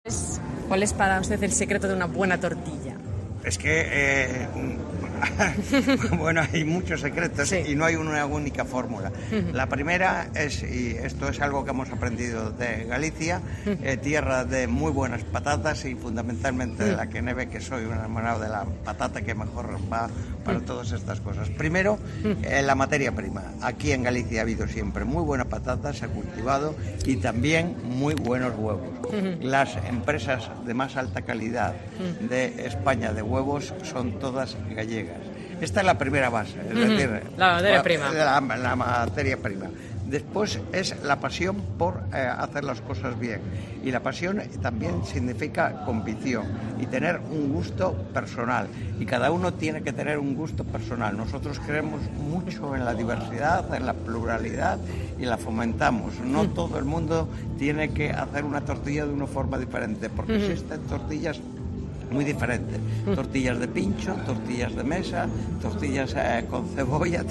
¿Cuál es para usted el secreto de una buena tortilla? Es que, bueno, hay muchos secretos, sí, y no hay una única fórmula. La primera es, y esto es algo que hemos aprendido de Galicia, tierra de muy buenas patatas y fundamentalmente de la que neve, que soy un enamorado de la patata que mejor va para todas estas cosas. Primero, la materia prima. Aquí en Galicia ha habido siempre muy buena patata, se ha cultivado, y también muy buenos huevos. Las empresas de más alta calidad de España de huevos son todas gallegas. Esta es la primera base, es decir, la materia prima. La materia prima. Después es la pasión por hacer las cosas bien. Y la pasión también significa convicción y tener un gusto personal. Y cada uno tiene que tener un gusto personal. Nosotros creemos mucho en la diversidad, en la pluralidad, y la fomentamos. No todo el mundo tiene que hacer una tortilla de una forma diferente, porque existen tortillas muy diferentes, tortillas de pincho, tortillas de mesa, tortillas con cebolla,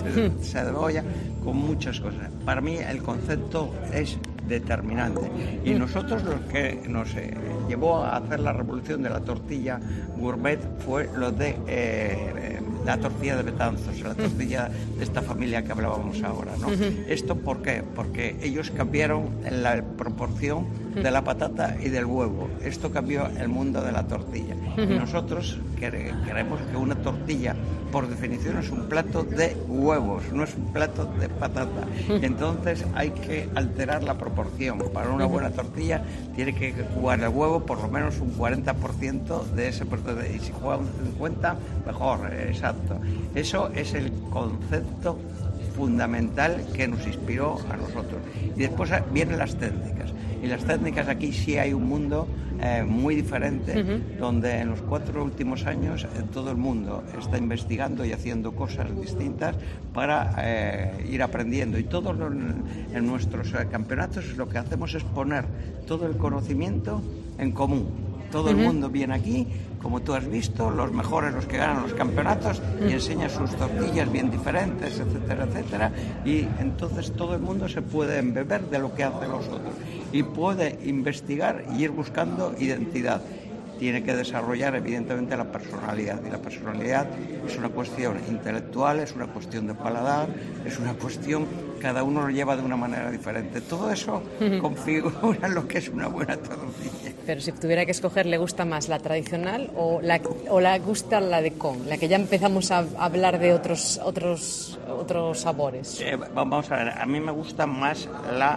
con muchas cosas. Para mí el concepto es determinante, y nosotros lo que nos llevó a hacer la revolución de la tortilla gourmet fue lo de la tortilla de Betanzos, la tortilla de esta familia que hablábamos ahora, ¿no? ¿Esto por qué? Porque ellos cambiaron la proporción de la patata y del huevo. Esto cambió el mundo de la tortilla. Y nosotros queremos que una tortilla, por definición, es un plato de huevos, no es un plato de patata. Entonces hay que alterar la proporción. Para una buena tortilla tiene que jugar el huevo por lo menos un 40% de ese porcentaje, y si juega un 50%, mejor, exacto. Eso es el concepto fundamental que nos inspiró a nosotros. Y después vienen las técnicas. Y las técnicas, aquí sí hay un mundo muy diferente, donde en los 4 últimos años todo el mundo está investigando y haciendo cosas distintas para ir aprendiendo. Y todos en nuestros campeonatos lo que hacemos es poner todo el conocimiento en común. Todo el mundo viene aquí, como tú has visto, los mejores, los que ganan los campeonatos, y enseñan sus tortillas bien diferentes, etcétera, etcétera. Y entonces todo el mundo se puede embeber de lo que hacen los otros y puede investigar y ir buscando identidad. Tiene que desarrollar, evidentemente, la personalidad. Y la personalidad es una cuestión intelectual, es una cuestión de paladar, es una cuestión, cada uno lo lleva de una manera diferente. Todo eso configura lo que es una buena tortilla. Pero si tuviera que escoger, ¿le gusta más la tradicional o le gusta la de con? La que ya empezamos a hablar de otros sabores. Vamos a ver, a mí me gusta más la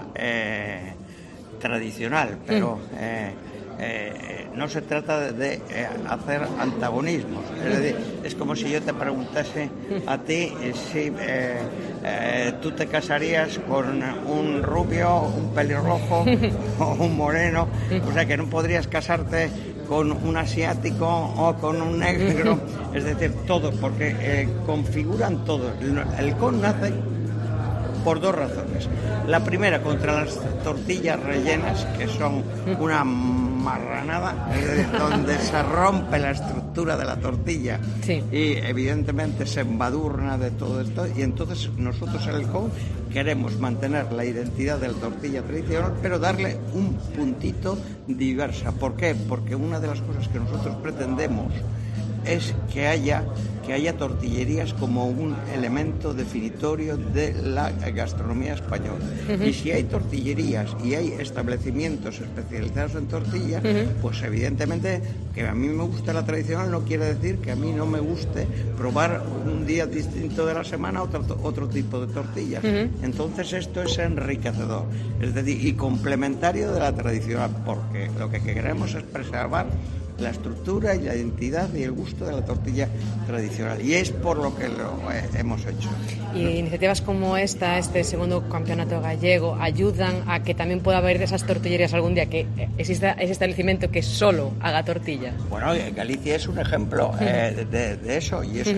tradicional, pero... no se trata de hacer antagonismos. Es decir, es como si yo te preguntase a ti si tú te casarías con un rubio, un pelirrojo o un moreno. O sea, que no podrías casarte con un asiático o con un negro. Es decir, todo, porque configuran todo. El con nace por 2 razones. La primera, contra las tortillas rellenas, que son una marranada, donde se rompe la estructura de la tortilla, sí, y evidentemente se embadurna de todo esto. Y entonces nosotros en el con queremos mantener la identidad de la tortilla tradicional, pero darle un puntito diversa. ¿Por qué? Porque una de las cosas que nosotros pretendemos es que haya tortillerías como un elemento definitorio de la gastronomía española. Y si hay tortillerías y hay establecimientos especializados en tortillas, pues evidentemente que a mí me gusta la tradicional no quiere decir que a mí no me guste probar un día distinto de la semana otro tipo de tortillas. Entonces esto es enriquecedor, es decir, y complementario de la tradicional, porque lo que queremos es preservar la estructura y la identidad y el gusto de la tortilla tradicional, y es por lo que lo hemos hecho. Y iniciativas como esta, este segundo campeonato gallego, ayudan a que también pueda haber de esas tortillerías algún día, que exista ese establecimiento que solo haga tortilla. Bueno, Galicia es un ejemplo de eso, y eso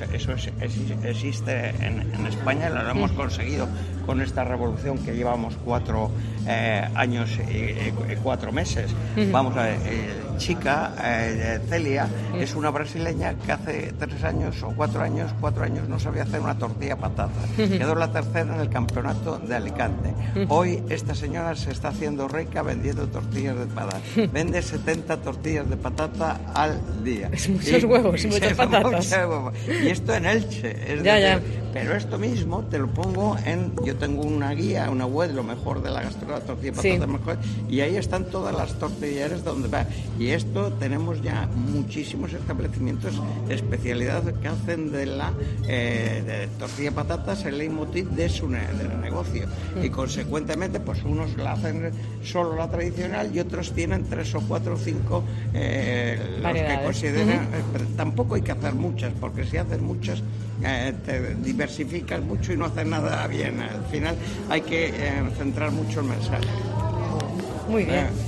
existe en España. Lo hemos conseguido con esta revolución que llevamos 4 años y 4 meses. Vamos a ver, chica, Celia, es una brasileña que hace 3 años o 4 años no sabía hacer una tortilla patata. Quedó la tercera en el campeonato de Alicante. Hoy esta señora se está haciendo rica vendiendo tortillas de patata. Vende 70 tortillas de patata al día. Es muchos huevos y muchas patatas. Y esto en Elche. Ya. Pero esto mismo te lo pongo yo tengo una guía, una web, lo mejor de la gastronomía, tortilla de patata mejor, y ahí están todas las tortillerías donde va. Y esto tenemos ya muchísimos establecimientos de especialidad que hacen de la de tortilla de patatas el leitmotiv del negocio. Y consecuentemente, pues unos la hacen solo la tradicional y otros tienen 3 o 4 o 5 los que consideran. Pero tampoco hay que hacer muchas, porque si haces muchas te diversificas mucho y no haces nada bien. Al final hay que centrar mucho el mensaje. Muy bien.